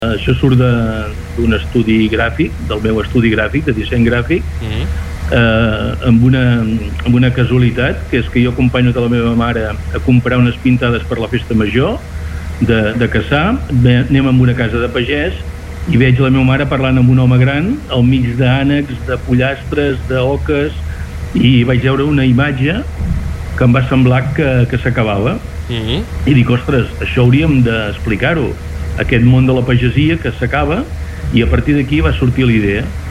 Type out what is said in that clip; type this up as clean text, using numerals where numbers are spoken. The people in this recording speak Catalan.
Això surt d'un estudi gràfic, del meu estudi gràfic, de disseny gràfic, amb una casualitat, que és que jo acompanyo la meva mare a comprar unes pintades per la festa major de Cassà. Anem a una casa de pagès i veig la meva mare parlant amb un home gran al mig d'ànecs, de pollastres, d'oques, i vaig veure una imatge que em va semblar que s'acabava. I dic, ostres, això hauríem d'explicar-ho, aquest món de la pagesia que s'acaba, i a partir d'aquí va sortir la idea.